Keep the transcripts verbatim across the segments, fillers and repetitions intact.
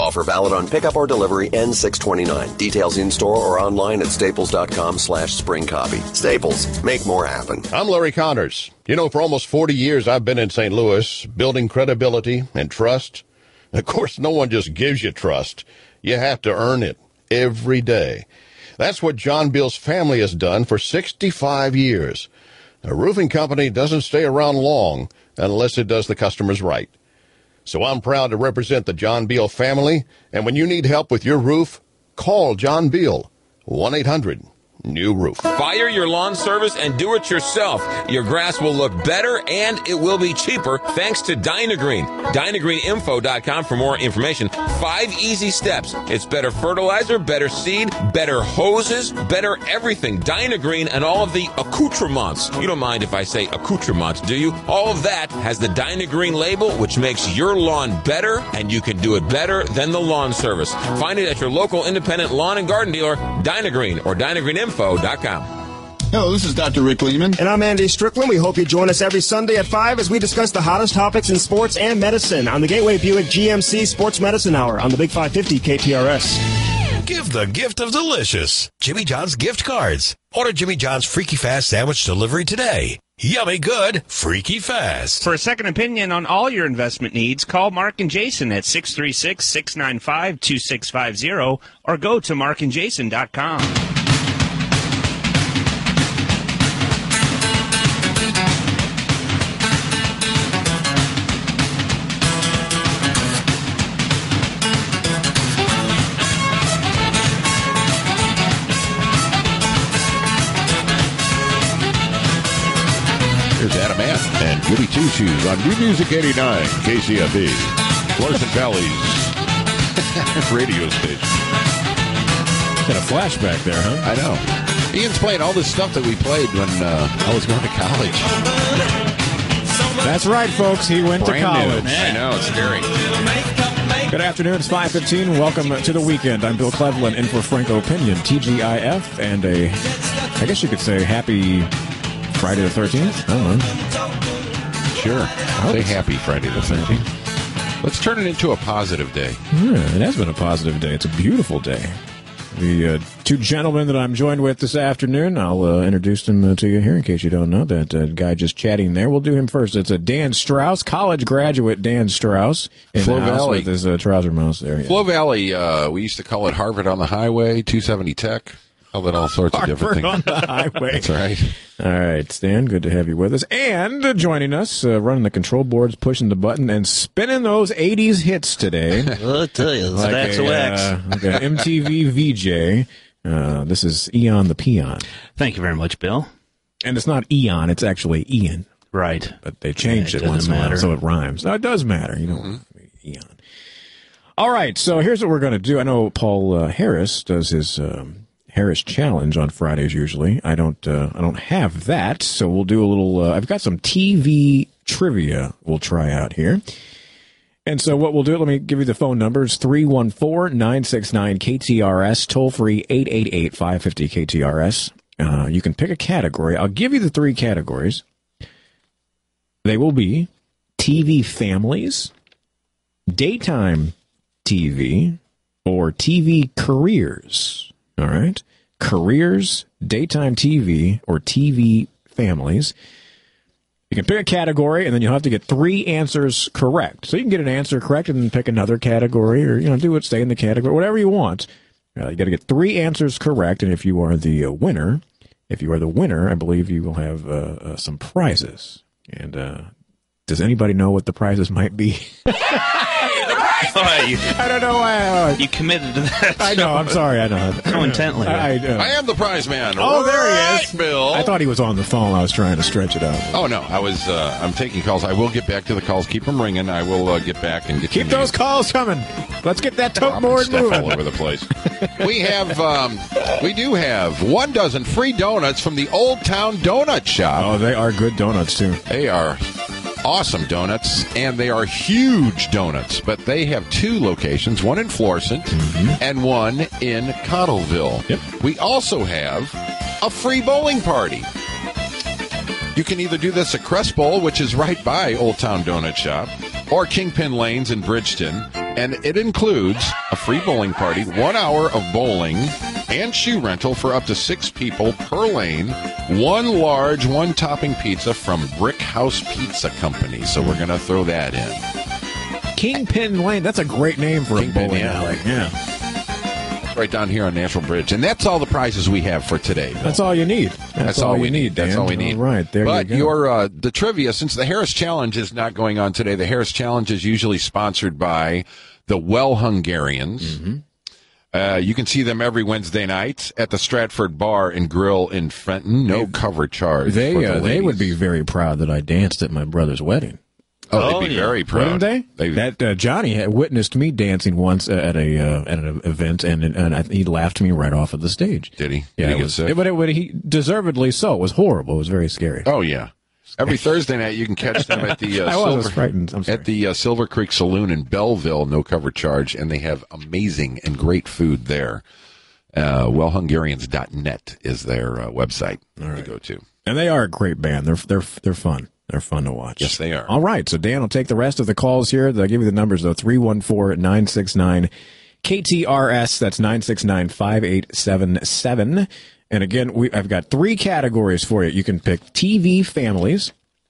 Offer valid on pickup or delivery N six twenty-nine. Details in store or online at staples.com slash spring copy. Staples, make more happen. I'm Larry Connors. You know, for almost forty years, I've been in Saint Louis, building credibility and trust. Of course, no one just gives you trust. You have to earn it every day. That's what John Beal's family has done for sixty-five years. A roofing company doesn't stay around long unless it does the customers right. So I'm proud to represent the John Beal family, and when you need help with your roof, call John Beal, one eight hundred new roof. Fire your lawn service and do it yourself. Your grass will look better and it will be cheaper thanks to Dynagreen. Dynagreen info dot com for more information. Five easy steps. It's better fertilizer, better seed, better hoses, better everything. Dynagreen and all of the accoutrements. You don't mind if I say accoutrements, do you? All of that has the Dynagreen label, which makes your lawn better, and you can do it better than the lawn service. Find it at your local independent lawn and garden dealer, Dynagreen, or Dynagreen info dot com. Hello, this is Doctor Rick Lehman. And I'm Andy Strickland. We hope you join us every Sunday at five as we discuss the hottest topics in sports and medicine on the Gateway Buick G M C Sports Medicine Hour on the Big five fifty K T R S. Give the gift of delicious. Jimmy John's gift cards. Order Jimmy John's Freaky Fast Sandwich delivery today. Yummy good, freaky fast. For a second opinion on all your investment needs, call Mark and Jason at six three six, six nine five, two six five zero or go to mark and jason dot com. Here's Adam Ant and Goody Two Shoes on New Music eighty-nine, K C F E, Larson Valley's radio station. Got a flashback there, huh? I know. Ian's playing all this stuff that we played when uh, I was going to college. That's right, folks. He went Brand to college. New. I know, it's scary. Good afternoon. It's five fifteen. Welcome to the weekend. I'm Bill Cleveland in for Franco Opinion, T G I F, and a, I guess you could say, happy Friday the thirteenth? I don't know. Sure. Say happy Friday the thirteenth. Let's turn it into a positive day. Yeah, it has been a positive day. It's a beautiful day. The uh, two gentlemen that I'm joined with this afternoon, I'll uh, introduce them uh, to you here in case you don't know. That uh, guy just chatting there. We'll do him first. It's a Dan Strauss, college graduate Dan Strauss. In Flo the house Valley. with his uh, trouser mouse there. Yeah. Flo Valley, uh, we used to call it Harvard on the Highway, two seventy Tech. Call it all sorts Harvard of different things. on the highway. That's right. All right, Stan, good to have you with us. And uh, joining us, uh, running the control boards, pushing the button, and spinning those eighties hits today. I'll tell you, it's like wax a, wax. uh, like an M T V V J. Uh, this is Eon the Peon. Thank you very much, Bill. And it's not Eon, it's actually Ian. Right. But they changed Yeah, it it once in a while, matter. so it rhymes. No, it does matter. You know, mm-hmm. Eon. All right, so here's what we're going to do. I know Paul uh, Harris does his um, Harris Challenge on Fridays usually. I don't uh, I don't have that, so we'll do a little uh, I've got some T V trivia we'll try out here. And so what we'll do, let me give you the phone numbers, three one four, nine six nine, K T R S, toll free eight eight eight, five five zero, K T R S. Uh, you can pick a category. I'll give you the three categories. They will be T V families, daytime T V, or T V careers. All right? Careers, daytime T V, or T V families. You can pick a category, and then you'll have to get three answers correct. So you can get an answer correct and then pick another category, or, you know, do what, stay in the category, whatever you want. Uh, you got to get three answers correct, and if you are the uh, winner, if you are the winner, I believe you will have uh, uh, some prizes. And uh, does anybody know what the prizes might be? you, I don't know why. Uh, you committed to that. I know. I'm sorry. I know. So intently. I, I, uh, I am the prize man. Oh, there he Right, is, Bill. I thought he was on the phone. I was trying to stretch it out. Oh, no. I was, uh, I'm taking calls. I will get back to the calls. Keep them ringing. I will uh, get back and get Keep you those news. calls coming. Let's get that tote I'm board stuff moving. all over the place. we have, um, we do have one dozen free donuts from the Old Town Donut Shop. Oh, they are good donuts, too. They are awesome donuts, and they are huge donuts, but they have two locations, one in Florissant mm-hmm. and one in Cottleville. Yep. We also have a free bowling party. You can either do this at Crest Bowl, which is right by Old Town Donut Shop, or Kingpin Lanes in Bridgeton. And it includes a free bowling party, one hour of bowling, and shoe rental for up to six people per lane, one large, one topping pizza from Brick House Pizza Company. So we're going to throw that in. Kingpin Lane. That's a great name for Kingpin, a bowling yeah. alley. Yeah. Right down here on Natural Bridge. And that's all the prizes we have for today, Bill. That's all you need. That's, That's all, all you we need, need. Dan. That's all we need. All right, there but you go. your uh, the trivia, since the Harris Challenge is not going on today, the Harris Challenge is usually sponsored by the Well Hungarians. Mm-hmm. Uh, you can see them every Wednesday night at the Stratford Bar and Grill in Fenton. No they, cover charge. They for the uh, they ladies. would be very proud that I danced at my brother's wedding. Oh, Oh, they'd be yeah. very proud. Wouldn't they? They- that uh, Johnny had witnessed me dancing once at a uh, at an event, and and I, he laughed me right off of the stage. Did he? Did Yeah, he it get was, sick? it- but it, but he deservedly so. It was horrible. It was very scary. Oh yeah. Every Thursday night you can catch them at the uh, I was, I was Silver frightened. I'm sorry. at the uh, Silver Creek Saloon in Belleville, no cover charge, and they have amazing and great food there. Uh, well hungarians dot net is their uh, website to go to. And they are a great band. They're they're they're fun. They're fun to watch. Yes, they are. All right. So Dan will take the rest of the calls here. I'll give you the numbers though. three one four, nine six nine, K T R S. That's nine six nine, five eight seven seven. And again, we I've got three categories for you. You can pick T V families,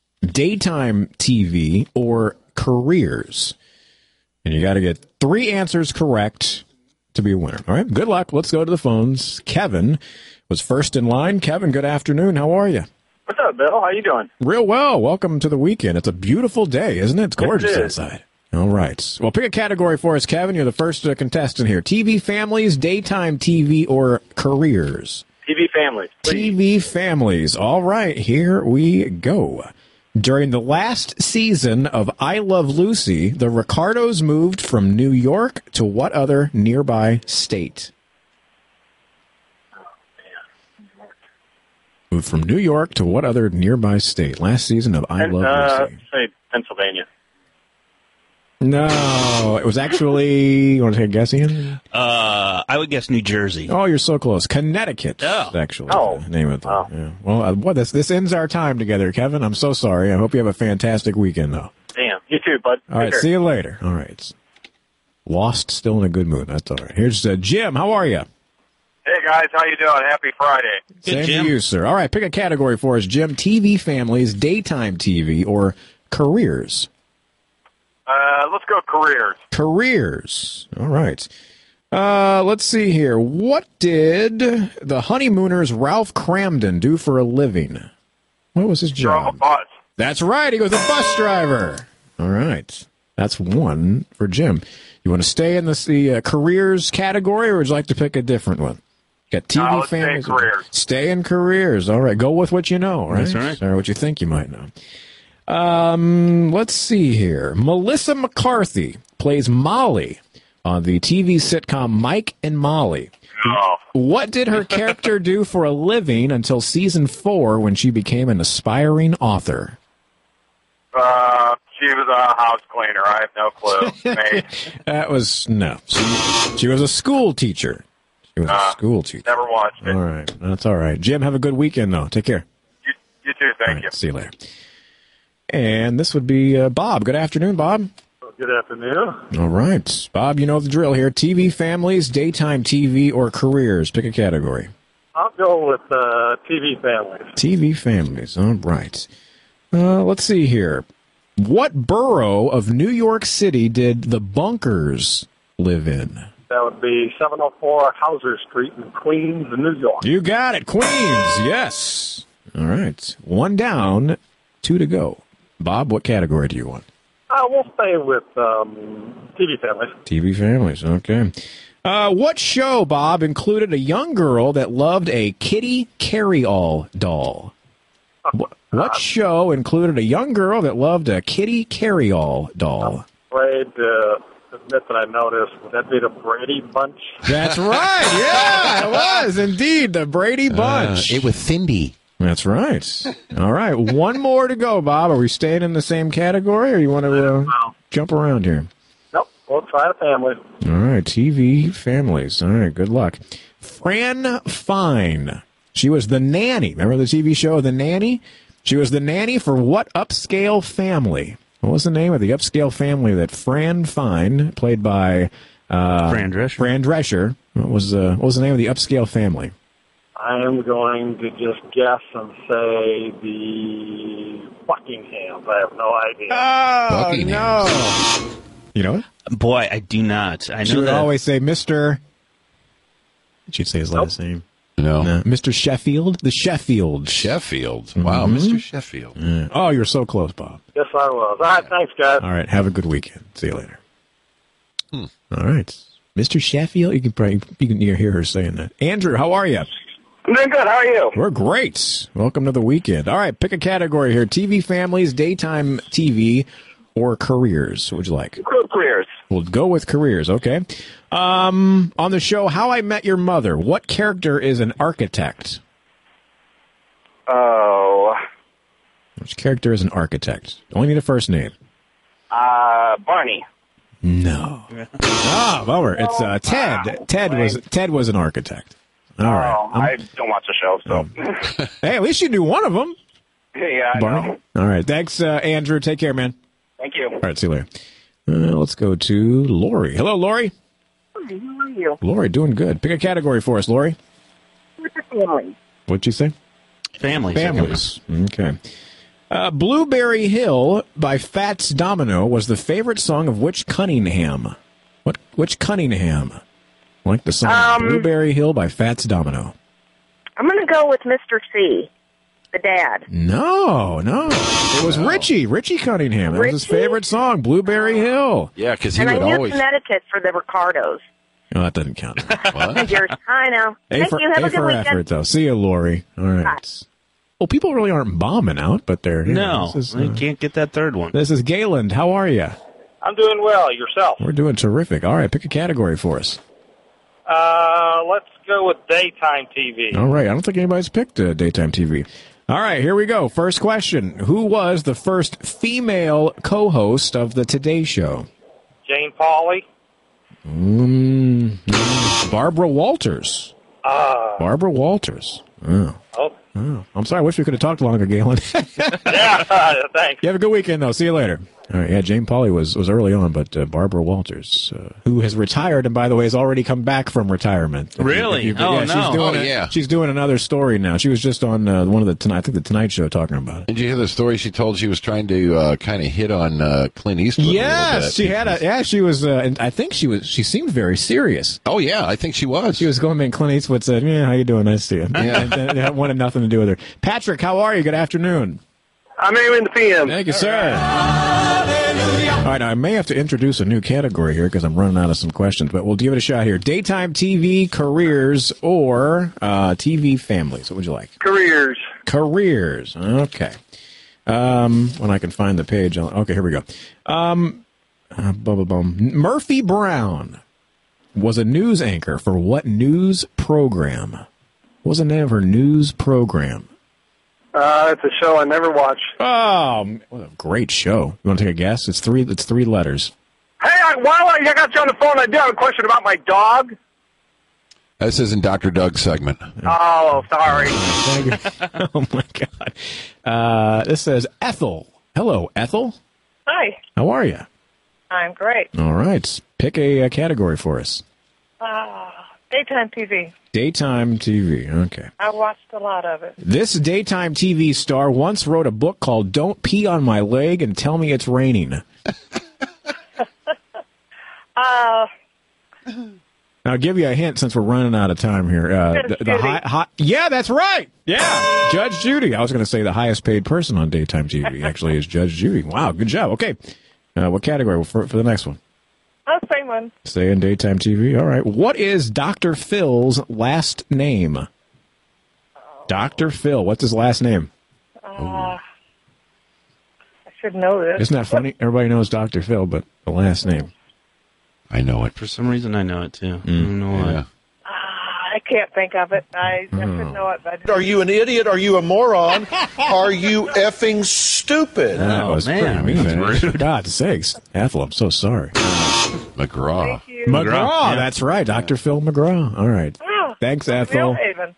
daytime T V, or careers. And you got to get three answers correct to be a winner. All right. Good luck. Let's go to the phones. Kevin was first in line. Kevin, good afternoon. How are you? What's up, Bill? How you doing? Real well. Welcome to the weekend. It's a beautiful day, isn't it? It's gorgeous It is. outside. All right. Well, pick a category for us, Kevin. You're the first uh, contestant here. T V families, daytime T V, or careers? T V families. T V families. All right. Here we go. During the last season of I Love Lucy, the Ricardos moved from New York to what other nearby state? Moved from New York to what other nearby state? Last season of I Love uh, Lucy. say Pennsylvania. No, it was actually. You want to take a guess, Ian? Uh, I would guess New Jersey. Oh, you're so close. Connecticut. Oh. is actually. Oh. the name of it. Yeah. Well, uh, what this this ends our time together, Kevin. I'm so sorry. I hope you have a fantastic weekend, though. Damn. You too, bud. All right. Take care. See you later. All right. Lost, still in a good mood. That's all right. Here's uh, Jim. How are you? Hey, guys. How you doing? Happy Friday. Same Jim. to you, sir. All right. Pick a category for us, Jim. T V families, daytime T V, or careers? Uh, let's go careers. Careers. All right. Uh, let's see here. What did the honeymooners Ralph Cramden do for a living? What was his Drive a job? bus. That's right. He was a bus driver. All right. That's one for Jim. You want to stay in this, the uh, careers category, or would you like to pick a different one? Got T V No, let's stay in families. careers. Stay in careers. All right. Go with what you know. All right. That's right. Or what you think you might know. Um, let's see here. Melissa McCarthy plays Molly on the T V sitcom Mike and Molly. Oh. What did her character do for a living until season four when she became an aspiring author? Uh, she was a house cleaner. I have no clue. Maid. That was, no. She, she was a school teacher. She was a Uh, school teacher. Never watched it. All right. That's all right. Jim, have a good weekend, though. Take care. You, you too. Thank All right, you. see you later. And this would be uh, Bob. Good afternoon, Bob. Good afternoon. All right. Bob, you know the drill here. T V families, daytime T V, or careers? Pick a category. I'll go with uh, T V families. T V families. All right. Uh, let's see here. What borough of New York City did the Bunkers live in? That would be seven oh four Hauser Street in Queens, New York. You got it. Queens. Yes. All right. One down, two to go. Bob, what category do you want? Uh, we'll stay with um, T V families. T V families. Okay. Uh, what show, Bob, included a young girl that loved a kitty carry-all doll? What, what show included a young girl that loved a kitty carry-all doll? Afraid to admit that I noticed. Would that be the Brady Bunch? That's right. Yeah, it was indeed the Brady Bunch. Uh, it was Cindy. That's right. All right. One more to go, Bob. Are we staying in the same category, or you want to uh, jump around here? Nope. We'll try the family. All right. T V families. All right. Good luck. Fran Fine. She was the nanny. Remember the T V show The Nanny? She was the nanny for what upscale family? What was the name of the upscale family that Fran Fine, played by uh, Fran Drescher. Fran Drescher, what was, uh, what was the name of the upscale family? I am going to just guess and say the Buckinghams. I have no idea. Oh, no. You know it? Boy, I do not. I know She would that. always say Mister She'd say his last name. No. no. Mister Sheffield? The Sheffield. Sheffield. Wow, Mhm. Mister Sheffield. Yeah. Oh, you're so close, Bob. Yes, I was. All right, thanks, guys. All right, have a good weekend. See you later. Hmm. All right. Mister Sheffield, you can probably you can hear her saying that. Andrew, how are you? I'm doing good. How are you? We're great. Welcome to the weekend. All right, pick a category here. T V families, daytime T V, or careers. What would you like? Good careers. We'll go with careers, okay? Um, on the show How I Met Your Mother, what character is an architect? Oh, Which character is an architect? Only need a first name. uh, Barney. No. Ah, bummer. It's uh, Ted. Ted was Ted was an architect. All right. Oh, I don't watch the show, so. Hey, at least you knew one of them. yeah, I Barney. know. All right. Thanks, uh, Andrew. Take care, man. Thank you. All right. See you later. Uh, let's go to Lori. Hello, Lori. Hi, how are you? Lori, doing good. Pick a category for us, Lori. What's your family? What'd you say? Families. Families. Okay. Uh, Blueberry Hill by Fats Domino was the favorite song of which Cunningham? What? Which Cunningham? Like the song Um, Blueberry Hill by Fats Domino. I'm going to go with Mister C, the dad. No, no. It was Richie. Richie Cunningham. That was his favorite song, Blueberry Hill. Yeah, because he and would I knew always. Connecticut for the Ricardos. Oh, that doesn't count. Figures. I know. A Thank for, you. Have a a good for weekend. effort, though. See you, Lori. All right. Well, people really aren't bombing out, but they're... you know, No, this is, I uh, can't get that third one. This is Gayland. How are you? I'm doing well. Yourself? We're doing terrific. All right, pick a category for us. Uh, let's go with daytime T V. All right. I don't think anybody's picked uh, daytime T V. All right, here we go. First question. Who was the first female co-host of the Today Show? Jane Pauley. Mm, Barbara Walters. Uh, Barbara Walters. Oh. oh. oh. I'm sorry. I wish we could have talked longer, Galen. yeah, thanks. You have a good weekend, though. See you later. All right, yeah, Jane Pauley was, was early on, but uh, Barbara Walters, uh, who has retired and, by the way, has already come back from retirement. If you- Really? if you- Oh, yeah, no. She's doing Oh, a- yeah. She's doing another story now. She was just on uh, one of the, tonight, I think, the Tonight Show talking about it. Did you hear the story she told? She was trying to uh, kind of hit on uh, Clint Eastwood. a little Yes, bit. she had a. Yeah, she was. Uh, and I think she was. She seemed very serious. Oh yeah, I think she was. She was going. And Clint Eastwood said, "Yeah, how you doing? Nice to see you." Yeah. and, and it wanted nothing to do with her. Patrick, how are you? Good afternoon. I'm aiming the P M. Thank you, sir. All right, now I may have to introduce a new category here because I'm running out of some questions, but we'll give it a shot here. Daytime T V careers or uh, T V families. What would you like? Careers. Careers. Okay. Um, when I can find the page. I'll, okay, here we go. Um, uh, bum, bum, bum. Murphy Brown was a news anchor for what news program? What was the name of her news program? Uh, it's a show I never watched. Oh, what a great show! You want to take a guess? It's three. It's three letters. Hey, I, while I got you on the phone, I do have a question about my dog. This isn't Doctor Doug's segment. Oh, sorry. Oh my God! Uh, this says Ethel. Hello, Ethel. Hi, How are you? I'm great. All right. Pick a, a category for us. Uh, daytime T V. Daytime T V. Okay. I watched a lot of it. This daytime T V star once wrote a book called Don't Pee on My Leg and Tell Me It's Raining. Uh, I'll give you a hint since we're running out of time here. Uh, Judge the, the Judy. high, high, yeah, that's right. Yeah, Judge Judy. I was going to say the highest paid person on daytime T V actually is Judge Judy. Wow, good job. Okay. Uh, what category for, for the next one? oh, same one. Stay in daytime T V. All right. What is Doctor Phil's last name? Doctor Phil. What's his last name? Uh, I should know this. Isn't that funny? Everybody knows Doctor Phil, but the last name. I know it. For some reason, I know it, too. I don't know why. Yeah. Ah, I can't think of it. I, I should know it. But Are you an idiot? Are you a moron? Are you effing stupid? That Oh, was man, pretty mean. that's For God's sakes. Ethel, I'm so sorry. McGraw. Thank you. McGraw. McGraw, yeah. That's right. Doctor Phil McGraw. All right. Oh, Thanks, Ethel. Millhaven.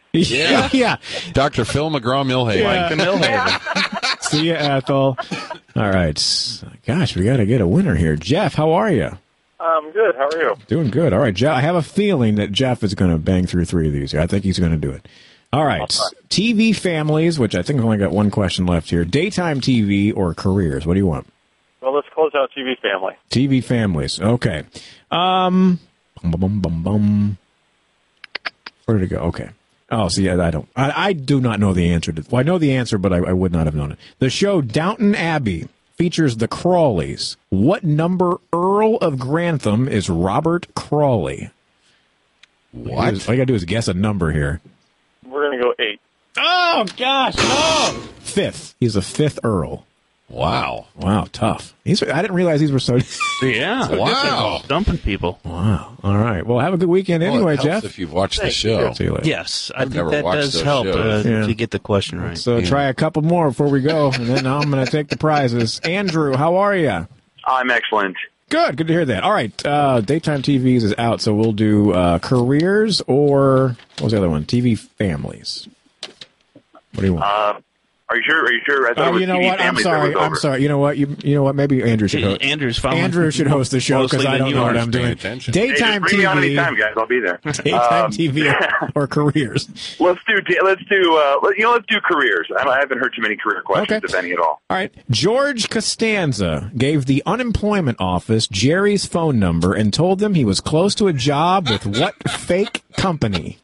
Yeah. yeah. Doctor Phil McGraw Millhaven. Yeah. Like the Millhaven. See you, Ethel. All right. Gosh, we got to get a winner here. Jeff, how are you? I'm good. How are you? Doing good. All right, Jeff. I have a feeling that Jeff is going to bang through three of these. I think he's going to do it. All right. T V families, which I think I've only got one question left here. Daytime T V or careers? What do you want? Well, let's close out T V family. T V families. Okay. Um. Bum, bum, bum, bum. Where did it go? Okay. Oh, see, I, I don't. I, I do not know the answer to. Well, I know the answer, but I, I would not have known it. The show Downton Abbey features the Crawleys. What number Earl of Grantham is Robert Crawley? What? All you got to do is guess a number here. We're going to go eight. Oh, gosh, no! Fifth. He's the fifth Earl. Wow. Wow, tough. These are, I didn't realize these were so... Yeah. So wow. Dumping people. Wow. All right. Well, have a good weekend Well, anyway, it helps Jeff. if you've watched Thank the show. See you later. Yes, I I've think never that watched does those help uh, shows. Yeah. to get the question right. So Yeah. try a couple more before we go, and then I'm going to take the prizes. Andrew, how are you? I'm excellent. Good. Good to hear that. All right. Uh, Daytime T Vs is out, so we'll do uh, careers or... What was the other one? T V families. What do you want? Uh, are you sure? Are you sure? I thought it Oh, was you know T V what? I'm families that sorry. was I'm over. sorry. You know what? You you know what? Maybe Andrew should host. Andrew's following Andrew should host the show because closely I than don't you know are. what I'm Paying doing. attention. Hey, Daytime just bring me on T V. anytime, guys. I'll be there. Daytime Um, T V or careers. Let's do. Let's do. Uh, let- you know, let's do careers. I I haven't heard too many career questions, Okay. if any at all. All right. George Costanza gave the unemployment office Jerry's phone number and told them he was close to a job with what fake company?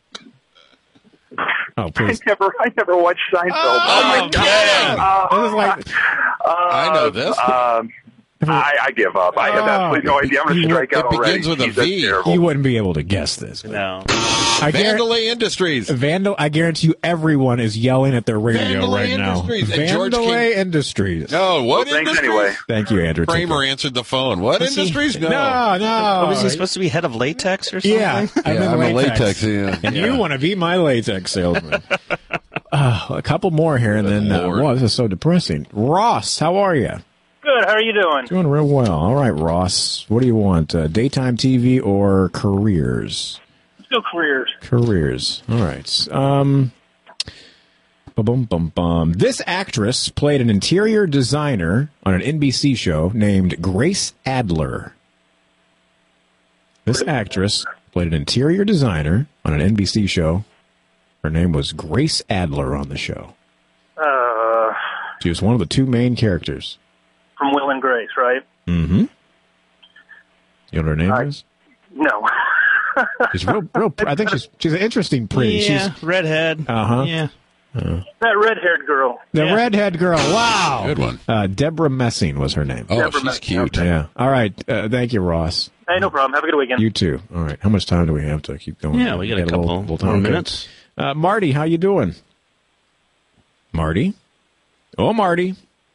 Oh, I please. never. I never watched Seinfeld. Oh, my man. god. This is like, I know this. Um, I, I give up. I have Oh. absolutely no idea. I'm going to strike It out already. begins with a Jeez, that's V. terrible. you wouldn't be able to guess this. No. I guarantee, Vandalay Industries. Vandal, I guarantee you everyone is yelling at their radio Vandalay right now. Industries. And George Vandalay King- Industries. No, what Well, thanks industries? anyway. Thank you, Andrew. Kramer answered the phone. What Was he- industries? No. No, no. Was he supposed to be head of latex or something? Yeah, I'm, Yeah, in I'm a latex. latex, yeah. And Yeah. you want to be my latex salesman. uh, a couple more here, and then, uh, Lord. wow, this is so depressing. Ross, how are you? Good. How are you doing? Doing real well. All right, Ross. What do you want? Uh, daytime T V or careers? Still careers. Careers. All right. Um, bum bum bum. This actress played an interior designer on an N B C show named Grace Adler. This actress played an interior designer on an N B C show. Her name was Grace Adler on the show. Uh, She was one of the two main characters. from Will and Grace, right? Mm-hmm. You know what her name I- is? No. She's real, real. I think she's she's an interesting pretty. Yeah, She's redhead. uh huh. Yeah. That red-haired girl. The Yeah. redhead girl. Wow. Good one. Uh, Deborah Messing was her name. Oh, Never she's met- cute. Yeah. All right. Uh, thank you, Ross. Hey, no problem. Have a good weekend. You too. All right. How much time do we have to keep going? Yeah, we got a little- couple little time. more Okay. minutes. Uh, Marty, how you doing? Marty? Oh, Marty.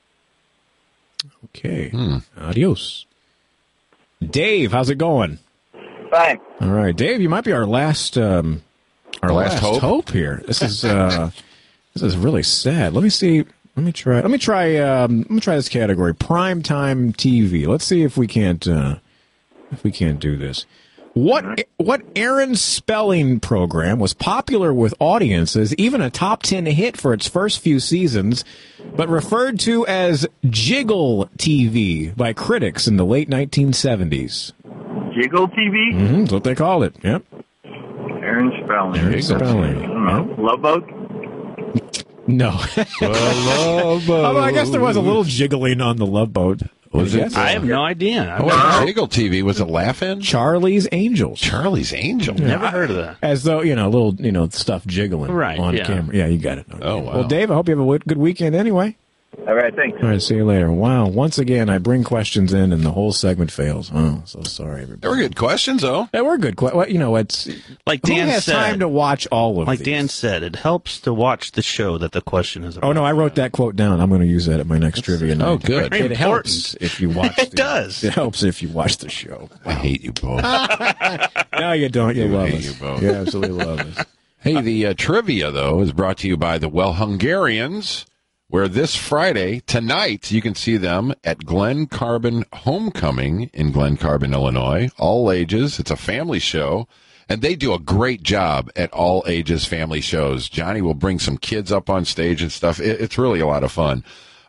Okay. Hmm. Adios. Dave, how's it going? Fine. All right, Dave, you might be our last, um, our Our last last, hope? hope? here. This is uh, this is really sad. Let me see. Let me try. Let me try. Um, let me try this category: primetime T V. Let's see if we can't uh, if we can't do this. What what Aaron Spelling program was popular with audiences, even a top ten hit for its first few seasons, but referred to as Jiggle T V by critics in the late nineteen seventies? Jiggle T V? Mm-hmm, that's what they called it. Yep. Aaron Spelling. Aaron Spelling. Yep. Love Boat? No. Although I guess there was a little jiggling on the Love Boat. Was it? I have no idea. I've Oh, never, what Jiggle T V was it Laugh-In? Charlie's Angels. Charlie's Angels. never heard of that. As though, you know, little, you know, stuff jiggling Right, on yeah. camera. Yeah, you got it. Okay. Oh, wow. Well, Dave, I hope you have a w- good weekend anyway. All right, thanks. All right, see you later. Wow, once again, I bring questions in and the whole segment fails. Oh, so sorry, everybody. They were good questions, though. They were good. que- Well, you know, it's Like who Dan has said, time to watch all of like these? Dan said, it helps to watch the show that the question is about. Oh no, I wrote that quote down. I'm going to use that at my next trivia night. Oh, good. It Very helps if you watch. It the- does. It helps if you watch the show. I hate you both. No, you don't. You I love hate us. you both. You absolutely love us. Hey, the uh, trivia, though, is brought to you by the Well Hungarians, where this Friday, tonight, you can see them at Glen Carbon Homecoming in Glen Carbon, Illinois. All ages. It's a family show, and they do a great job at all ages family shows. Johnny will bring some kids up on stage and stuff. It, it's really a lot of fun.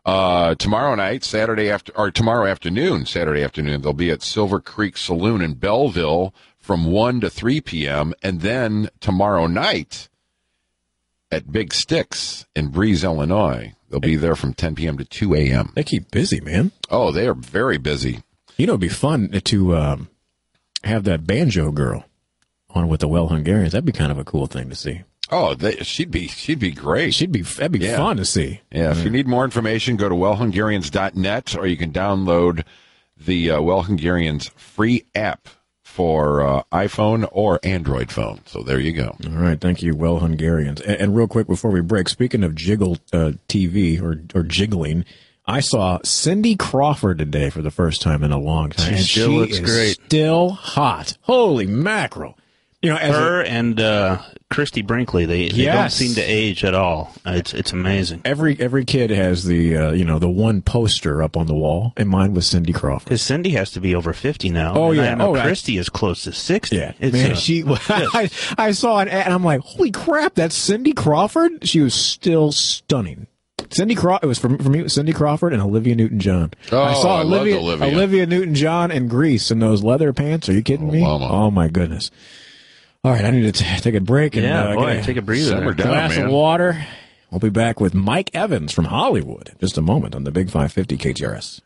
Uh, tomorrow night, Saturday after, or tomorrow afternoon, Saturday afternoon, they'll be at Silver Creek Saloon in Belleville from one to three p.m. And then tomorrow night at Big Sticks in Breeze, Illinois. They'll be there from ten p.m. to two a.m. They keep busy, man. Oh, they are very busy. You know, it'd be fun to um, have that banjo girl on with the Well Hungarians. That'd be kind of a cool thing to see. Oh, they, she'd be she'd be great. She'd be that'd be yeah. fun to see. Yeah, if you need more information, go to well hungarians dot net, or you can download the uh, Well Hungarians free app for uh, iPhone or Android phone. So there you go. All right, thank you, Well Hungarians. And, and real quick before we break, speaking of Jiggle uh, T V or or jiggling, I saw Cindy Crawford today for the first time in a long time. She and still she looks is great. Still hot. Holy mackerel! You know, as her a, and uh, Christy Brinkley, they, they Yes. don't seem to age at all. It's it's amazing. every every kid has the uh, you know the one poster up on the wall, and mine was Cindy Crawford. Because Cindy has to be over fifty now. Oh, and yeah. I know Oh, I- Christy is close to sixty. Yeah, It's, man, uh, she. I, I saw an ad, and I'm like, holy crap, that's Cindy Crawford. She was still stunning. Cindy Craw. It was for, for me. It was Cindy Crawford and Olivia Newton-John. Oh, I saw I loved Olivia, Olivia. Olivia Newton-John in Grease in those leather pants. Are you kidding Oh, me? mama. Oh my goodness! All right, I need to t- take a break and Yeah, uh, boy, get a take a breather. Simmer down, glass man. of water. We'll be back with Mike Evans from Hollywood in just a moment on the Big five fifty K T R S.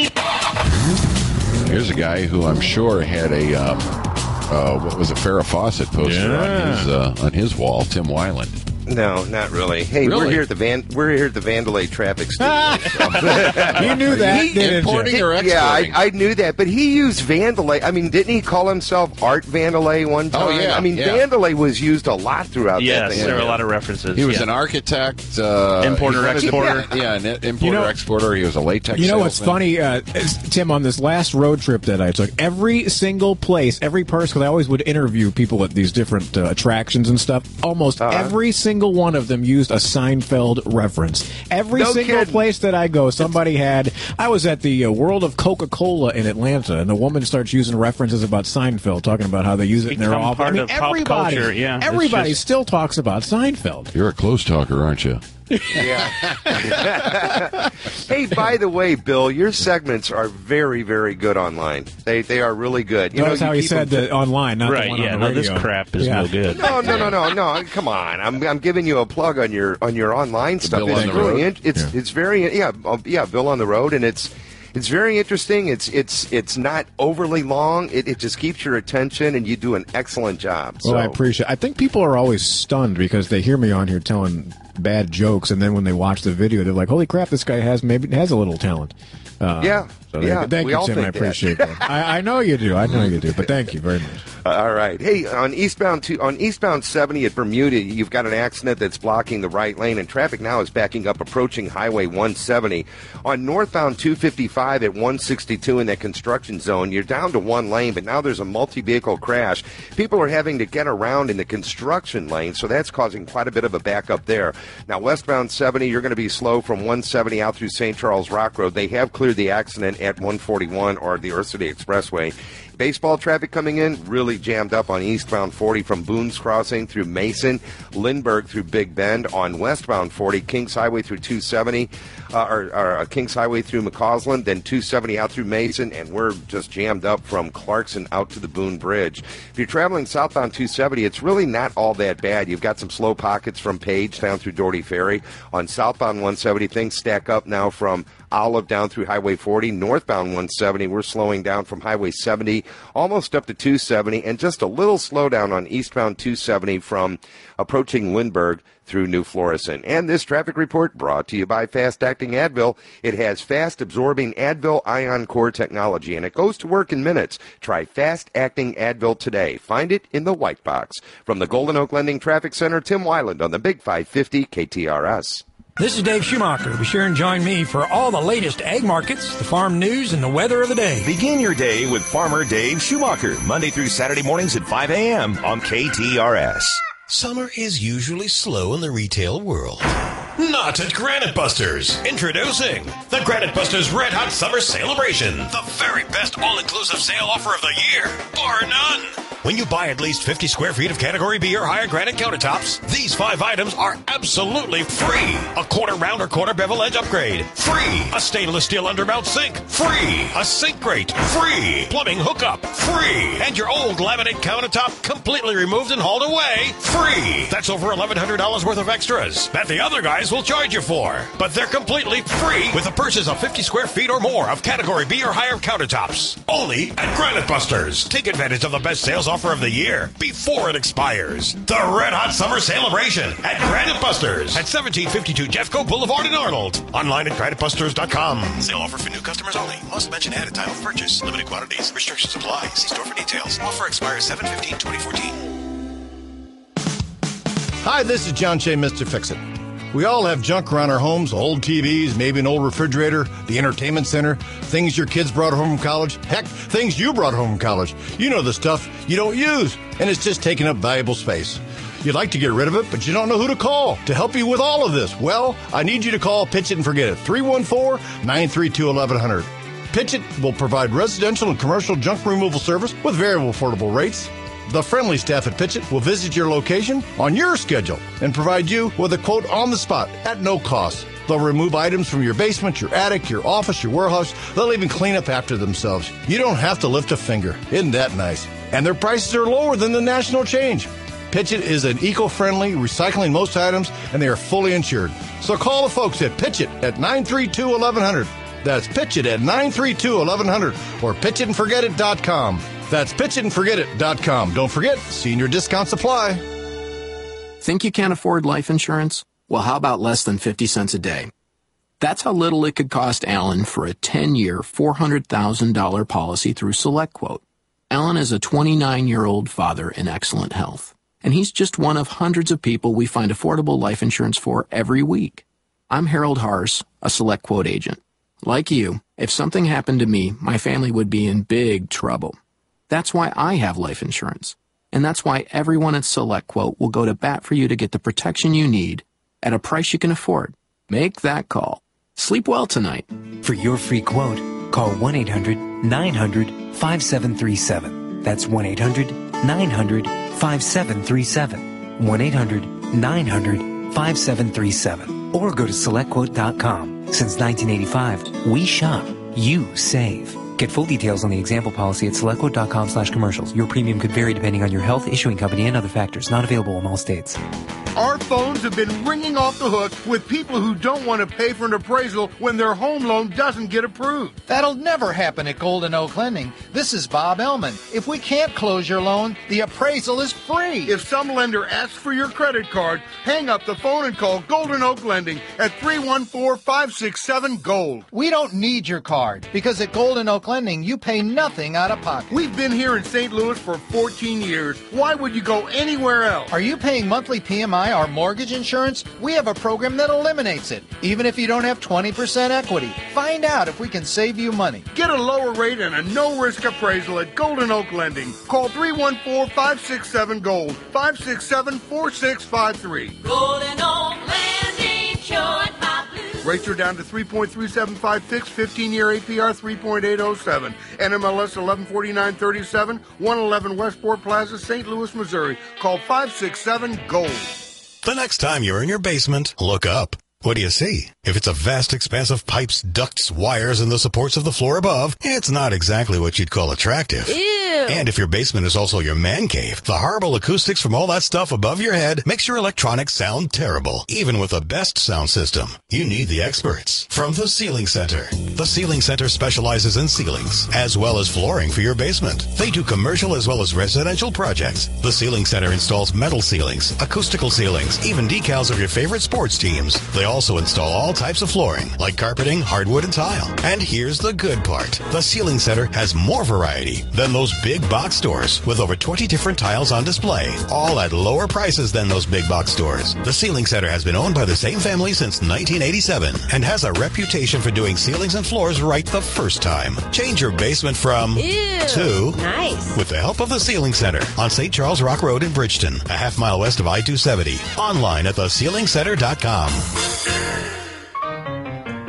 Here's a guy who I'm sure had a um, uh, what was a Farrah Fawcett poster Yeah. on his uh, on his wall. Tim Weiland. No, not really. Hey, Really? we're here at the Van. We're here at the Vandalay Traffic Studio. You knew that, He- didn't importing you? or Yeah, I, exporting? I knew that, but he used Vandalay. I mean, didn't he call himself Art Vandalay one time? Oh, yeah, I mean, yeah. Vandalay was used a lot throughout that yes, thing. there are a lot of references. He was yeah. an architect, uh, Importer, he wanted to be- exporter. yeah, an importer You know- exporter. He was a latex. You know what's salesman. funny, uh, is, Tim? On this last road trip that I took, every single place, every person, because I always would interview people at these different uh, attractions and stuff. Almost Uh-huh. every single one of them used a Seinfeld reference. Every No single kidding. place that I go, somebody had. I was at the uh, World of Coca-Cola in Atlanta, and the woman starts using references about Seinfeld, talking about how they use it in their Become office. part I mean, of pop everybody, culture, yeah. It's everybody just- still talks about Seinfeld. You're a close talker, aren't you? Yeah. Hey, by the way, Bill, your segments are very, very good online. They they are really good. You Notice know, how you he keep said them- that online, not the Right, one yeah, on the no, this radio. crap is Yeah. no good. No, no, no, no, no. Come on, I'm I'm giving you a plug on your on your online stuff. Bill It's on the really Road? in, it's Yeah. it's very yeah uh, yeah Bill on the Road, and it's it's very interesting. It's it's it's not overly long. It, it just keeps your attention, and you do an excellent job. Well, so. I appreciate. I think people are always stunned because they hear me on here telling bad jokes, and then when they watch the video, they're like, "Holy crap, this guy has maybe has a little talent." Uh, Yeah, so yeah, Thank we you, all Tim. think I that. appreciate that. I, I know you do. I know you do. But thank you very much. All right. Hey, on eastbound two, on eastbound seventy at Bermuda, you've got an accident that's blocking the right lane, and traffic now is backing up approaching Highway one seventy. On northbound two fifty-five at one sixty-two in that construction zone, you're down to one lane, but now there's a multi-vehicle crash. People are having to get around in the construction lane, so that's causing quite a bit of a backup there. Now, westbound seventy, you're going to be slow from one seventy out through Saint Charles Rock Road. They have cleared the accident at one forty-one or the Earth City Expressway. Baseball traffic coming in, really jammed up on eastbound forty from Boone's Crossing through Mason, Lindbergh through Big Bend. On westbound forty, Kings Highway through two seventy, uh, or, or uh, Kings Highway through McCausland, then two seventy out through Mason, and we're just jammed up from Clarkson out to the Boone Bridge. If you're traveling southbound two seventy, it's really not all that bad. You've got some slow pockets from Page down through Doherty Ferry. On southbound one seventy, things stack up now from Olive down through Highway forty. Northbound one seventy, we're slowing down from Highway seventy almost up to two seventy, and just a little slowdown on eastbound two seventy from approaching Lindbergh through New Florissant. And this traffic report brought to you by Fast Acting Advil. It has fast absorbing Advil Ion Core technology, and it goes to work in minutes. Try Fast Acting Advil today. Find it in the white box. From the Golden Oak Lending Traffic Center, Tim Weiland on the Big five fifty K T R S. This is Dave Schumacher. Be sure and join me for all the latest ag markets, the farm news, and the weather of the day. Begin your day with Farmer Dave Schumacher, Monday through Saturday mornings at five a.m. on K T R S. Summer is usually slow in the retail world. Not at Granite Busters. Introducing the Granite Busters Red Hot Summer Celebration. The very best all-inclusive sale offer of the year, bar none. When you buy at least fifty square feet of Category B or higher granite countertops, these five items are absolutely free. A quarter round or quarter bevel edge upgrade, free. A stainless steel undermount sink, free. A sink grate, free. Plumbing hookup, free. And your old laminate countertop completely removed and hauled away, free. That's over eleven hundred dollars worth of extras that the other guys will charge you for. But they're completely free with a purchase of fifty square feet or more of Category B or higher countertops. Only at Granite Busters. Take advantage of the best sales offer of the year before it expires. The Red Hot Summer Celebration at Granite Busters at seventeen fifty-two Jeffco Boulevard in Arnold. Online at granite busters dot com. Sale offer for new customers only. Must mention ahead at time of purchase. Limited quantities. Restrictions apply. See store for details. Offer expires seven fifteen twenty fourteen. Hi, this is John Shea, Mister Fix-It. We all have junk around our homes, old T Vs, maybe an old refrigerator, the entertainment center, things your kids brought home from college, heck, things you brought home from college. You know the stuff you don't use, and it's just taking up valuable space. You'd like to get rid of it, but you don't know who to call to help you with all of this. Well, I need you to call Pitch It and Forget It, three one four, nine three two, eleven hundred. Pitch It will provide residential and commercial junk removal service with very affordable rates. The friendly staff at Pitch It will visit your location on your schedule and provide you with a quote on the spot at no cost. They'll remove items from your basement, your attic, your office, your warehouse. They'll even clean up after themselves. You don't have to lift a finger. Isn't that nice? And their prices are lower than the national change. Pitch It is an eco-friendly, recycling most items, and they are fully insured. So call the folks at Pitch It at nine three two, eleven hundred. That's Pitch It at nine three two, eleven hundred or pitch it and forget it dot com. That's pitch it and forget it dot com. Don't forget, senior discounts apply. Think you can't afford life insurance? Well, how about less than fifty cents a day? That's how little it could cost Alan for a ten-year, four hundred thousand dollars policy through SelectQuote. Alan is a twenty-nine-year-old father in excellent health, and he's just one of hundreds of people we find affordable life insurance for every week. I'm Harold Hars, a SelectQuote agent. Like you, if something happened to me, my family would be in big trouble. That's why I have life insurance. And that's why everyone at SelectQuote will go to bat for you to get the protection you need at a price you can afford. Make that call. Sleep well tonight. For your free quote, call one eight hundred, nine hundred, five seven three seven. That's one eight hundred, nine hundred, five seven three seven. one eight hundred, nine hundred, five seven three seven. Or go to select quote dot com. Since nineteen eighty-five, we shop, you save. Get full details on the example policy at selectquote dot com slash commercials. Your premium could vary depending on your health, issuing company, and other factors. Not available in all states. Our phones have been ringing off the hook with people who don't want to pay for an appraisal when their home loan doesn't get approved. That'll never happen at Golden Oak Lending. This is Bob Ellman. If we can't close your loan, the appraisal is free. If some lender asks for your credit card, hang up the phone and call Golden Oak Lending at three one four, five six seven, GOLD. We don't need your card because at Golden Oak Lending, you pay nothing out of pocket. We've been here in Saint Louis for fourteen years. Why would you go anywhere else? Are you paying monthly P M I or mortgage insurance? We have a program that eliminates it, even if you don't have twenty percent equity. Find out if we can save you money. Get a lower rate and a no-risk appraisal at Golden Oak Lending. Call three one four, five six seven, GOLD, five six seven, four six five three. Golden Oak Lending, showing my blues. Rates are down to three point three seven five fixed, fifteen-year A P R three point eight oh seven. N M L S eleven forty-nine thirty-seven, one eleven Westport Plaza, Saint Louis, Missouri. Call five six seven, GOLD. The next time you're in your basement, look up. What do you see? If it's a vast expanse of pipes, ducts, wires, and the supports of the floor above, it's not exactly what you'd call attractive. Ew. And if your basement is also your man cave, the horrible acoustics from all that stuff above your head makes your electronics sound terrible, even with the best sound system. You need the experts from the Ceiling Center. The Ceiling Center specializes in ceilings, as well as flooring for your basement. They do commercial as well as residential projects. The Ceiling Center installs metal ceilings, acoustical ceilings, even decals of your favorite sports teams. They also install all types of flooring, like carpeting, hardwood, and tile. And here's the good part. The Ceiling Center has more variety than those big box stores, with over twenty different tiles on display, all at lower prices than those big box stores. The Ceiling Center has been owned by the same family since nineteen eighty-seven and has a reputation for doing ceilings and floors right the first time. Change your basement from Ew, to nice with the help of the Ceiling Center on Saint Charles Rock Road in Bridgeton, a half mile west of I two seventy. Online at the ceiling center dot com.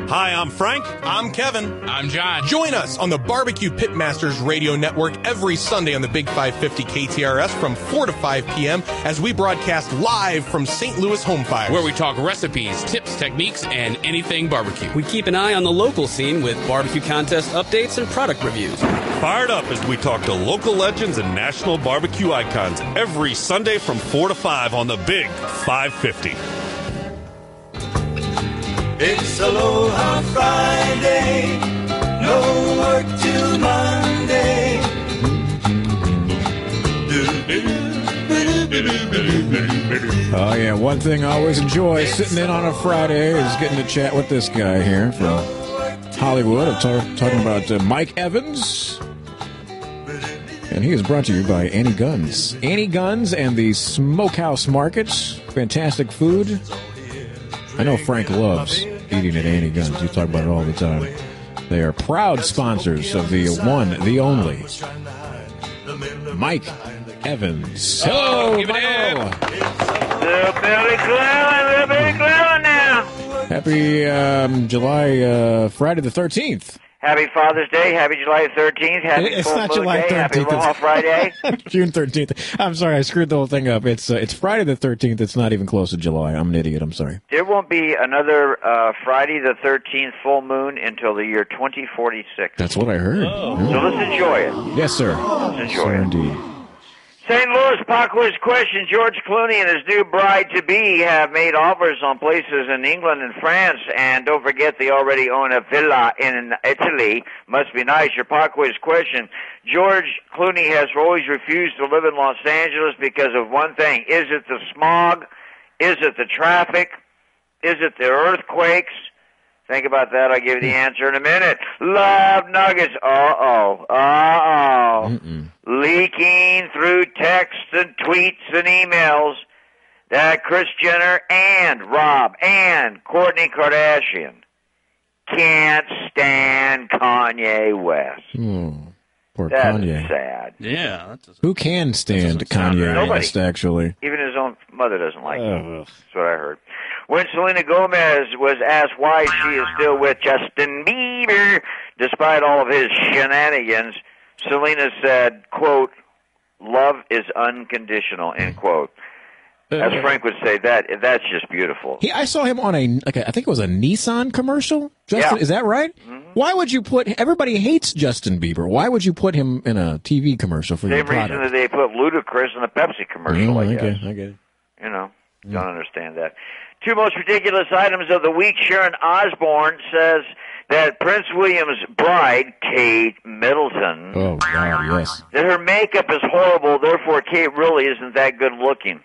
Hi, I'm Frank. I'm Kevin. I'm John. Join us on the Barbecue Pitmasters Radio Network every Sunday on the Big five fifty K T R S from four to five p.m. as we broadcast live from Saint Louis Home Fires. Where we talk recipes, tips, techniques, and anything barbecue. We keep an eye on the local scene with barbecue contest updates and product reviews. Fired up as we talk to local legends and national barbecue icons every Sunday from four to five on the Big five fifty. It's Aloha Friday, no work till Monday. Oh, yeah, one thing I always enjoy sitting in on a Friday is getting to chat with this guy here from Hollywood. I'm tar- talking about uh, Mike Evans. And he is brought to you by Annie Guns. Annie Guns and the Smokehouse Markets. Fantastic food. I know Frank loves eating at Annie Guns. You talk about it all the time. They are proud sponsors of the one, the only, Mike Evans. Hello, oh, Michael. Little Billy Clellan, little Billy Clellan now. Happy um, July, uh, Friday the thirteenth. Happy Father's Day. Happy July thirteenth. Happy It's Full not Moon July Day. Happy thirteenth. Aloha Friday. June thirteenth. I'm sorry, I screwed the whole thing up. It's uh, it's Friday the thirteenth. It's not even close to July. I'm an idiot. I'm sorry. There won't be another uh, Friday the thirteenth full moon until the year twenty forty-six. That's what I heard. Oh. Yeah. So let's enjoy it. Yes, sir. Let's enjoy sir, it. Indeed. Saint Louis pop quiz question. George Clooney and his new bride-to-be have made offers on places in England and France. And don't forget, they already own a villa in Italy. Must be nice. Your pop quiz question. George Clooney has always refused to live in Los Angeles because of one thing. Is it the smog? Is it the traffic? Is it the earthquakes? Think about that. I'll give you the answer in a minute. Love Nuggets. Uh-oh. Uh-oh. Mm-mm. Leaking through texts and tweets and emails that Kris Jenner and Rob and Kourtney Kardashian can't stand Kanye West. Oh, poor That Kanye. is sad. Yeah. That's Who can stand Kanye Nobody. West, actually? Even his own mother doesn't like him. Ugh. That's what I heard. When Selena Gomez was asked why she is still with Justin Bieber, despite all of his shenanigans, Selena said, quote, love is unconditional, end quote. As Frank would say, that that's just beautiful. He, I saw him on a, like a, I think it was a Nissan commercial. Justin, Yeah. is that right? Mm-hmm. Why would you put? Everybody hates Justin Bieber. Why would you put him in a T V commercial for your Same reason product? that they put Ludacris in a Pepsi commercial, Oh, I I guess. get it, I get it. You know, don't understand that. Two most ridiculous items of the week. Sharon Osbourne says that Prince William's bride, Kate Middleton, Oh, God, yes. that her makeup is horrible, therefore Kate really isn't that good looking.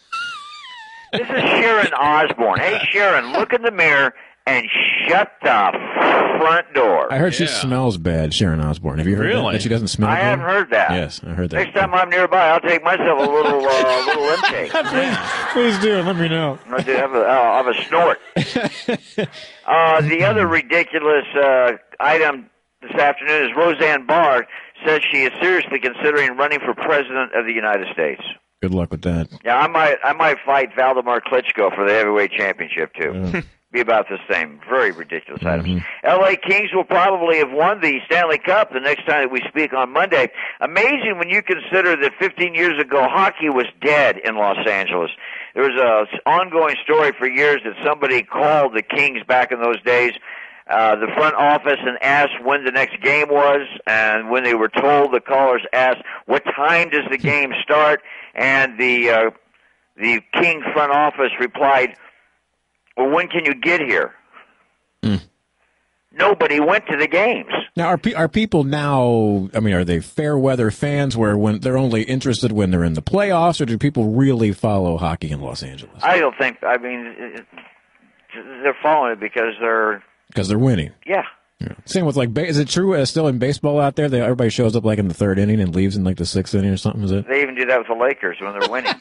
This is Sharon Osbourne. Hey, Sharon, look in the mirror and shut the front door. I heard she smells bad, Sharon Osbourne. Have you heard that? Really? That she doesn't smell I good? haven't heard that. Yes, I heard that. Next time I'm nearby, I'll take myself a little uh, little intake. please, please do. Let me know. I do have a, uh, have a snort. uh, the other ridiculous uh, item this afternoon is Roseanne Barr says she is seriously considering running for president of the United States. Good luck with that. Yeah, I might I might fight Valdemar Klitschko for the heavyweight championship too. Be about the same. Very ridiculous items. L A Kings will probably have won the Stanley Cup the next time that we speak on Monday. Amazing when you consider that fifteen years ago hockey was dead in Los Angeles. There was a ongoing story for years that somebody called the Kings back in those days, uh, the front office, and asked when the next game was. And when they were told, the callers asked, "What time does the game start?" And the uh, the King front office replied, "Well, when can you get here?" Mm. Nobody went to the games. Now, are pe- are people now? I mean, are they fair weather fans where when they're only interested when they're in the playoffs, or do people really follow hockey in Los Angeles I don't think. I mean, it- they're following it because they're because they're winning? yeah. Yeah. Same with like, ba- is it true uh, still in baseball out there that everybody shows up like in the third inning and leaves in like the sixth inning or something? Is it? They even do that with the Lakers when they're winning.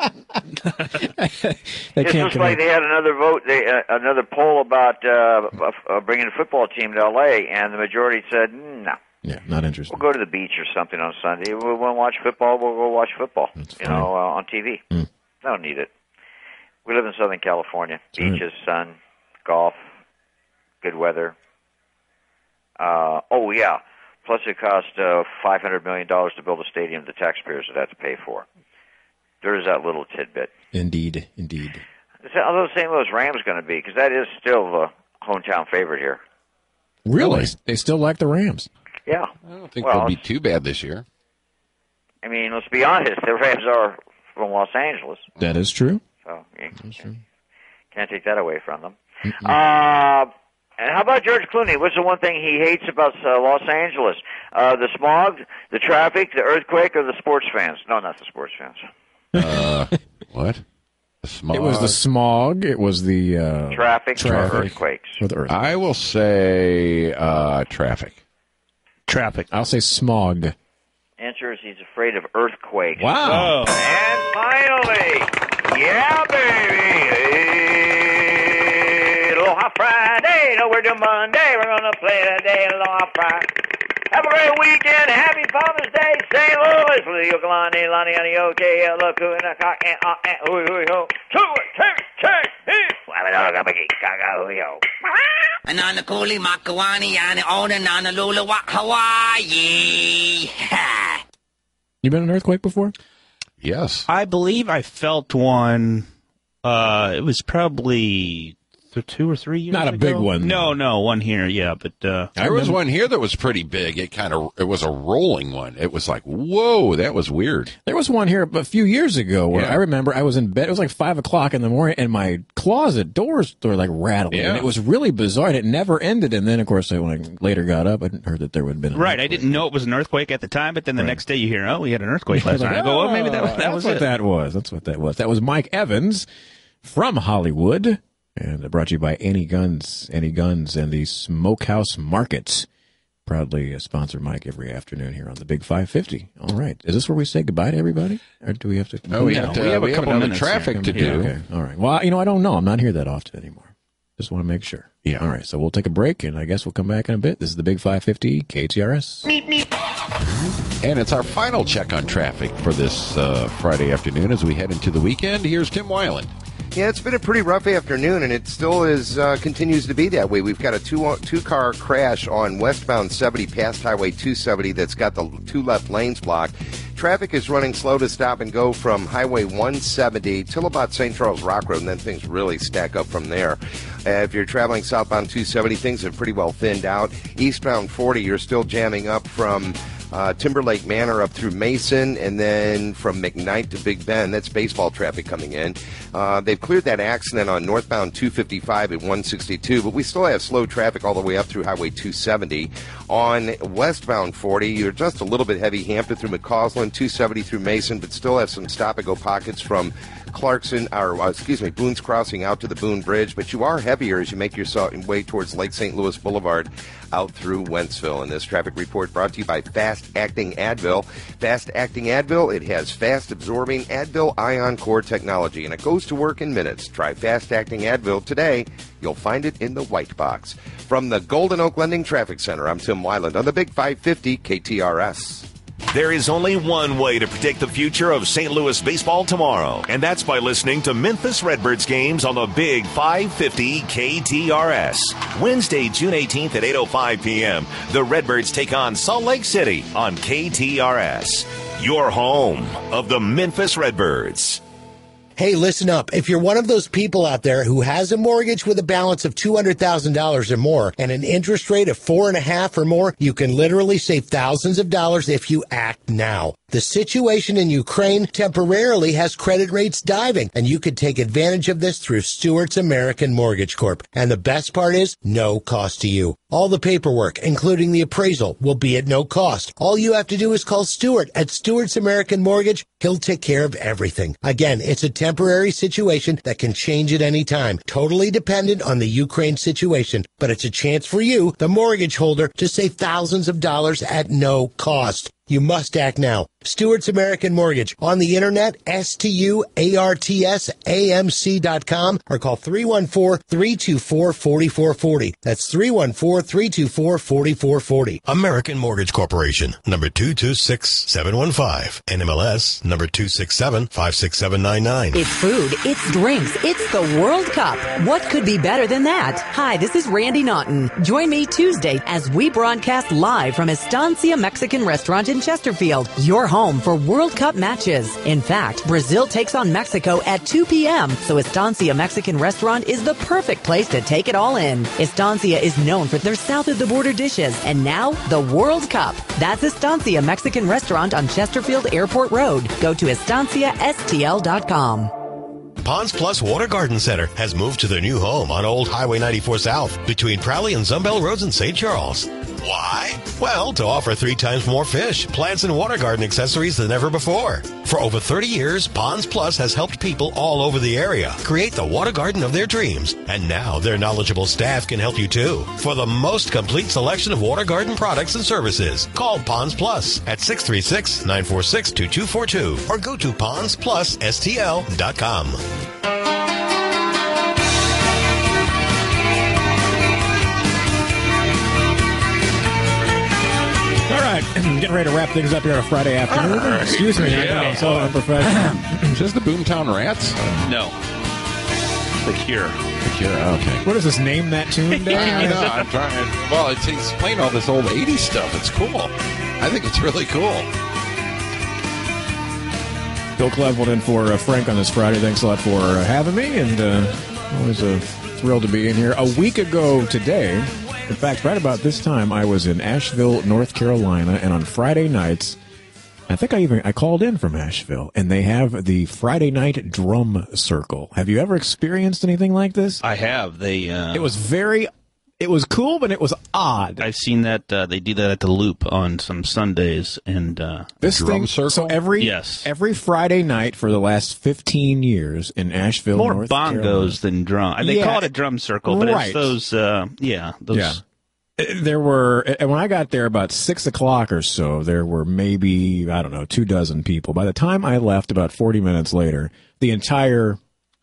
They It's can't just like connect. they had another vote, they, uh, another poll about uh, uh, bringing a football team to L A, and the majority said, "No, Yeah, not interested. we'll go to the beach or something on Sunday. We want to watch football. We'll go watch football. You know, uh, on T V. Mm. I don't need it. We live in Southern California. right. Beaches, sun, golf, good weather. Uh, oh, yeah. Plus it cost uh, five hundred million dollars to build a stadium the taxpayers would have to pay for. There's that little tidbit. Indeed, indeed. Although Saint Louis Rams going to be, because that is still the hometown favorite here. Really? They still like the Rams? Yeah. I don't think well, they'll be too bad this year. I mean, let's be honest. The Rams are from Los Angeles. That is true. So you That's true. can't take that away from them. Uh, and how about George Clooney? What's the one thing he hates about uh, Los Angeles? Uh, the smog, the traffic, the earthquake, or the sports fans? No, not the sports fans. Uh, what? The smog? It was the smog. It was the uh, traffic, traffic or earthquakes. or the earthquake. I will say uh, traffic. Traffic. I'll say smog. Answer is he's afraid of earthquakes. Wow. Oh. And finally, yeah, baby. Aloha Friday. No, we're doing Monday. We're going to play today. Aloha Friday. Have a great weekend. Happy Father's Day, Saint Louis. Yokalani, Lani, Ani, okay, look, and a cock, and ah, and ooh, ooh, ooh. Two, two, two, Anana Kuli Makawani and Ona Nana Lula Hawaii. You been in an earthquake before? Yes. I believe I felt one. Uh, it was probably th- two or three years Not a ago. big one. No, no, one here, yeah, but uh, There was one here that was pretty big. It kind of, it was a rolling one. It was like, whoa, that was weird. There was one here a few years ago where Yeah. I remember I was in bed. It was like five o'clock in the morning, and my closet doors were like rattling. Yeah. And it was really bizarre, and it never ended. And then, of course, when I later got up, I heard that there would have been an right. I didn't know it was an earthquake at the time, but then the next day you hear, oh, we had an earthquake last Like, night. I go, oh, maybe that, oh, that that's was what it. that was. That's what that was. That was Mike Evans from Hollywood, and brought to you by Any Guns, Any Guns, and the Smokehouse Markets. Proudly uh, sponsor Mike every afternoon here on the Big five fifty. All right. Is this where we say goodbye to everybody? Or do we have to? No, we have to- we have a we have couple another minutes traffic here. to do. Okay. All right. Well, you know, I don't know. I'm not here that often anymore. Just want to make sure. Yeah. All right. So we'll take a break, and I guess we'll come back in a bit. This is the Big five fifty K T R S. And it's our final check on traffic for this uh, Friday afternoon as we head into the weekend. Here's Tim Weiland. Yeah, it's been a pretty rough afternoon, and it still is uh, continues to be that way. We've got a two two car crash on westbound seventy past Highway two seventy that's got the two left lanes blocked. Traffic is running slow to stop and go from Highway one seventy till about Saint Charles Rock Road, and then things really stack up from there. Uh, if you're traveling southbound two seventy, things have pretty well thinned out. Eastbound forty, you're still jamming up from Uh, Timberlake Manor up through Mason, and then from McKnight to Big Bend. That's baseball traffic coming in. Uh, they've cleared that accident on northbound two fifty-five at one sixty-two, but we still have slow traffic all the way up through Highway two seventy. On westbound forty, you're just a little bit heavy Hampton through McCausland, two seventy through Mason, but still have some stop-and-go pockets from Clarkson, or uh, excuse me, Boone's Crossing out to the Boone Bridge, but you are heavier as you make your way towards Lake Saint Louis Boulevard out through Wentzville. And this traffic report brought to you by Fast Acting Advil. Fast Acting Advil, it has fast absorbing Advil Ion Core technology, and it goes to work in minutes. Try Fast Acting Advil today. You'll find it in the white box. From the Golden Oak Lending Traffic Center, I'm Tim Weiland on the Big five fifty K T R S. There is only one way to predict the future of Saint Louis baseball tomorrow, and that's by listening to Memphis Redbirds games on the Big five fifty K T R S. Wednesday, June eighteenth at eight oh five p.m., the Redbirds take on Salt Lake City on K T R S, your home of the Memphis Redbirds. Hey, listen up. If you're one of those people out there who has a mortgage with a balance of two hundred thousand dollars or more and an interest rate of four and a half or more, you can literally save thousands of dollars if you act now. The situation in Ukraine temporarily has credit rates diving, and you could take advantage of this through Stewart's American Mortgage Corp. And the best part is, no cost to you. All the paperwork, including the appraisal, will be at no cost. All you have to do is call Stewart at Stewart's American Mortgage. He'll take care of everything. Again, it's a temporary situation that can change at any time, totally dependent on the Ukraine situation. But it's a chance for you, the mortgage holder, to save thousands of dollars at no cost. You must act now. Stuart's American Mortgage. On the internet, S T U A R T S A M C dot com, or call three one four, three two four, four four four zero. That's three one four, three two four, four four four zero. American Mortgage Corporation, number two two six seven one five. N M L S, number two six seven five six seven nine nine. It's food, it's drinks, it's the World Cup. What could be better than that? Hi, this is Randy Naughton. Join me Tuesday as we broadcast live from Estancia Mexican Restaurant in Chesterfield, your home for World Cup matches. In fact, Brazil takes on Mexico at two p.m., so Estancia Mexican Restaurant is the perfect place to take it all in. Estancia is known for their south-of-the-border dishes, and now the World Cup. That's Estancia Mexican Restaurant on Chesterfield Airport Road. Go to estancia S T L dot com. Ponds Plus Water Garden Center has moved to their new home on Old Highway ninety-four South between Prowley and Zumbell Roads in Saint Charles. Why? Well, to offer three times more fish, plants, and water garden accessories than ever before. For over thirty years, Ponds Plus has helped people all over the area create the water garden of their dreams. And now their knowledgeable staff can help you too. For the most complete selection of water garden products and services, call Ponds Plus at six three six, nine four six, two two four two or go to ponds plus S T L dot com. All right, getting ready to wrap things up here on a Friday afternoon. Right. Excuse me, I know, I'm so unprofessional. Is this the Boomtown Rats? No. The Cure. The Cure, okay. What does this name that tune, Dan? I know, I'm trying. Well, it's, he's playing all this old eighties stuff. It's cool. I think it's really cool. Bill Cleveland in for uh, Frank on this Friday. Thanks a lot for uh, having me, and uh, always a thrill to be in here. A week ago today, in fact, right about this time, I was in Asheville, North Carolina, and on Friday nights, I think I even I called in from Asheville, and they have the Friday night drum circle. Have you ever experienced anything like this? I have. They. Uh, it was very. It was cool, but it was odd. I've seen that uh, they do that at the Loop on some Sundays, and uh, this drum thing. circle. So every yes. every Friday night for the last fifteen years in Asheville, more North bongos Carolina. than drum. They yeah, call it a drum circle, but right. it's those. Uh, yeah, those. Yeah. There were, and when I got there about six o'clock or so, there were maybe, I don't know, two dozen people. By the time I left, about forty minutes later, the entire,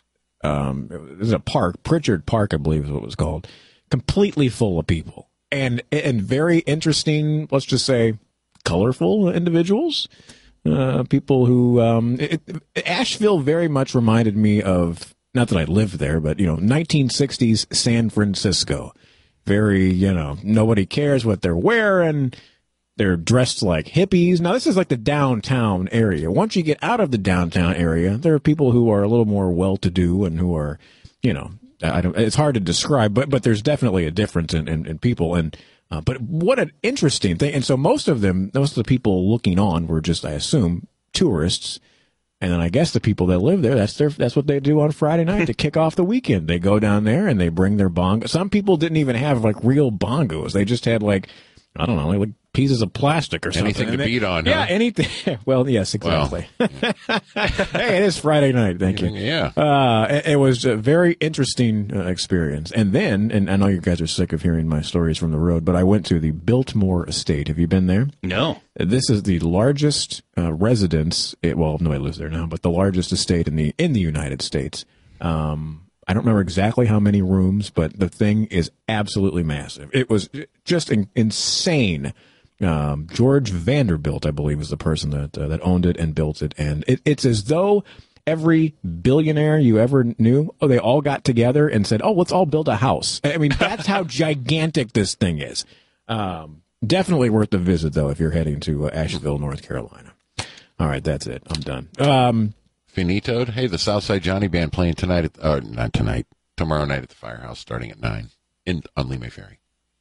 um, it was a park, Pritchard Park, I believe is what it was called, completely full of people. And, and very interesting, let's just say, colorful individuals. Uh, people who, um, it, it, Asheville very much reminded me of, not that I lived there, but, you know, nineteen sixties San Francisco. Very, you know, nobody cares what they're wearing. They're dressed like hippies. Now, this is like the downtown area. Once you get out of the downtown area, there are people who are a little more well-to-do and who are, you know, I don't, it's hard to describe, but but there's definitely a difference in, in, in people. And uh, but what an interesting thing. And so most of them, most of the people looking on were just, I assume, tourists. And then I guess the people that live there, that's their, that's what they do on Friday night to kick off the weekend. They go down there and they bring their bongos. Some people didn't even have like real bongos. They just had like, I don't know, like pieces of plastic or something. Anything to they, beat on, Yeah, huh? anything. Well, yes, exactly. Well, yeah. Hey, it is Friday night. Thank you. Yeah. Uh, it, it was a very interesting uh, experience. And then, and I know you guys are sick of hearing my stories from the road, but I went to the Biltmore Estate. Have you been there? No. This is the largest uh, residence. It, well, nobody lives there now, but the largest estate in the in the United States. Um, I don't remember exactly how many rooms, but the thing is absolutely massive. It was just in, insane. Um, George Vanderbilt, I believe, is the person that uh, that owned it and built it, and it, it's as though every billionaire you ever knew, oh, they all got together and said, "Oh, let's all build a house." I mean, that's how gigantic this thing is. Um, definitely worth the visit, though, if you're heading to uh, Asheville, North Carolina. All right, that's it. I'm done. Um, Finitoed. Hey, the Southside Johnny Band playing tonight, at, uh, not tonight, tomorrow night at the Firehouse, starting at nine in on Lee May Ferry.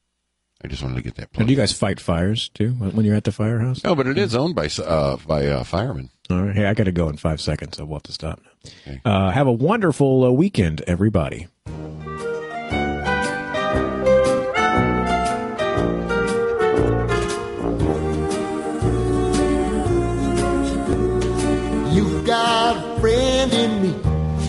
I just wanted to get that and plugged. do you guys fight fires too when you're at the firehouse? No, but it is owned by uh, by uh, firemen. All right. Hey, I got to go in five seconds, so we'll have to stop now. Okay. Uh, have a wonderful uh, weekend, everybody. You've got a friend in me.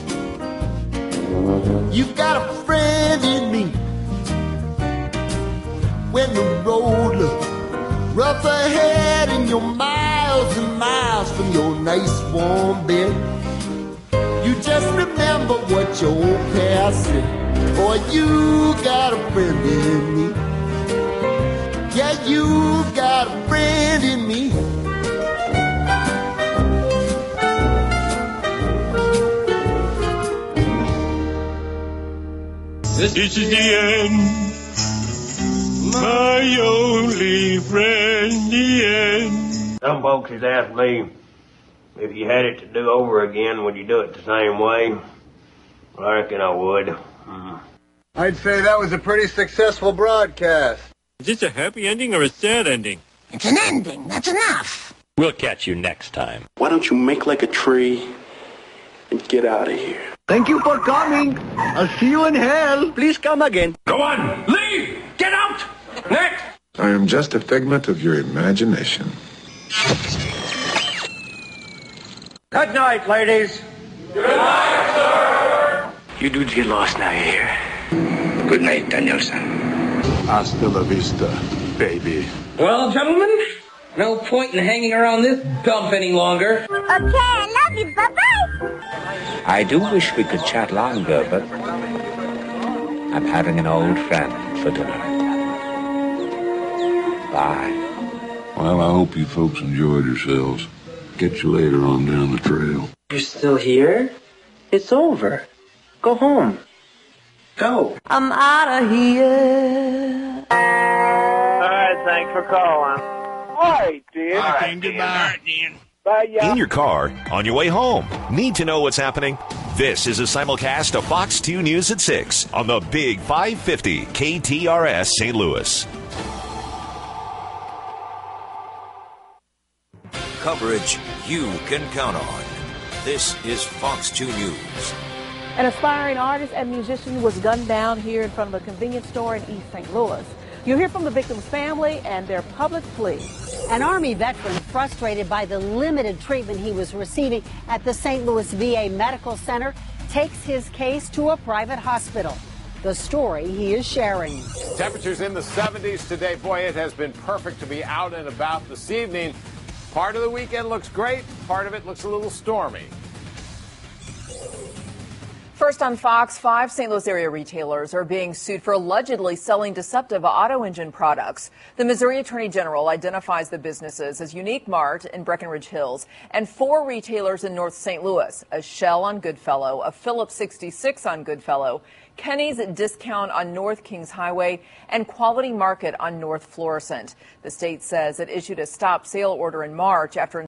You've got a friend in me. When the road looks Rough ahead and you're miles and miles from your nice warm bed. You just remember what your old past said. Boy, you got a friend in me. Yeah, you got a friend in me. This is the end, my only friend, the end. Some folks has asked me, if you had it to do over again, would you do it the same way? Well, I reckon I would. Mm. I'd say that was a pretty successful broadcast. Is this a happy ending or a sad ending? It's an ending. That's enough. We'll catch you next time. Why don't you make like a tree and get out of here? Thank you for coming. I'll see you in hell. Please come again. Go on, leave! Get out! Next! I am just a figment of your imagination. Good night, ladies. Good night, sir! You dudes get lost now, you hear? Good night, Danielson. Hasta la vista, baby. Well, gentlemen, no point in hanging around this dump any longer. Okay, I love you. Bye-bye. I do wish we could chat longer, but I'm having an old friend for dinner. Bye. Well, I hope you folks enjoyed yourselves. Catch you later on down the trail. You're still here? It's over. Go home. Go. I'm out of here. All right, thanks for calling. All right, Dan. All right, goodbye. Dan. Bye, yeah. In your car, on your way home. Need to know what's happening? This is a simulcast of Fox two News at six on the Big five fifty K T R S Saint Louis. Coverage you can count on. This is Fox two News. An aspiring artist and musician was gunned down here in front of a convenience store in East Saint Louis. You'll hear from the victim's family and their public plea. An Army veteran frustrated by the limited treatment he was receiving at the Saint Louis V A Medical Center takes his case to a private hospital. The story he is sharing. Temperatures in the seventies today. Boy, it has been perfect to be out and about this evening. Part of the weekend looks great. Part of it looks a little stormy. First on Fox, five Saint Louis area retailers are being sued for allegedly selling deceptive auto engine products. The Missouri Attorney General identifies the businesses as Unique Mart in Breckenridge Hills and four retailers in North Saint Louis, a Shell on Goodfellow, a Phillips sixty-six on Goodfellow, Kenny's Discount on North Kings Highway, and Quality Market on North Florissant. The state says it issued a stop sale order in March after